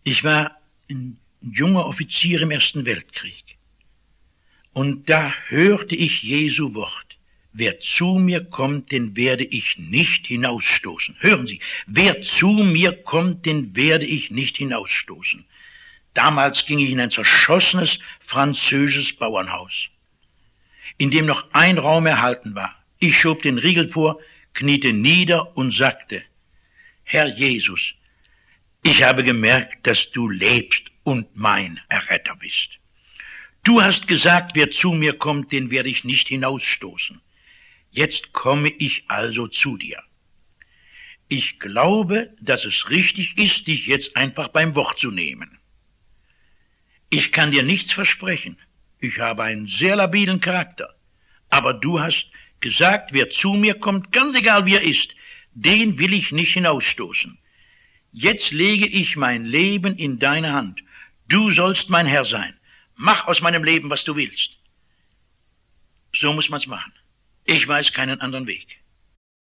Ich war ein junger Offizier im Ersten Weltkrieg. Und da hörte ich Jesu Wort. Wer zu mir kommt, den werde ich nicht hinausstoßen. Hören Sie, wer zu mir kommt, den werde ich nicht hinausstoßen. Damals ging ich in ein zerschossenes französisches Bauernhaus, in dem noch ein Raum erhalten war. Ich schob den Riegel vor, kniete nieder und sagte: Herr Jesus, ich habe gemerkt, dass du lebst und mein Erretter bist. Du hast gesagt, wer zu mir kommt, den werde ich nicht hinausstoßen. Jetzt komme ich also zu dir. Ich glaube, dass es richtig ist, dich jetzt einfach beim Wort zu nehmen. Ich kann dir nichts versprechen. Ich habe einen sehr labilen Charakter. Aber du hast gesagt, wer zu mir kommt, ganz egal wie er ist, den will ich nicht hinausstoßen. Jetzt lege ich mein Leben in deine Hand. Du sollst mein Herr sein. Mach aus meinem Leben, was du willst. So muss man's machen. Ich weiß keinen anderen Weg.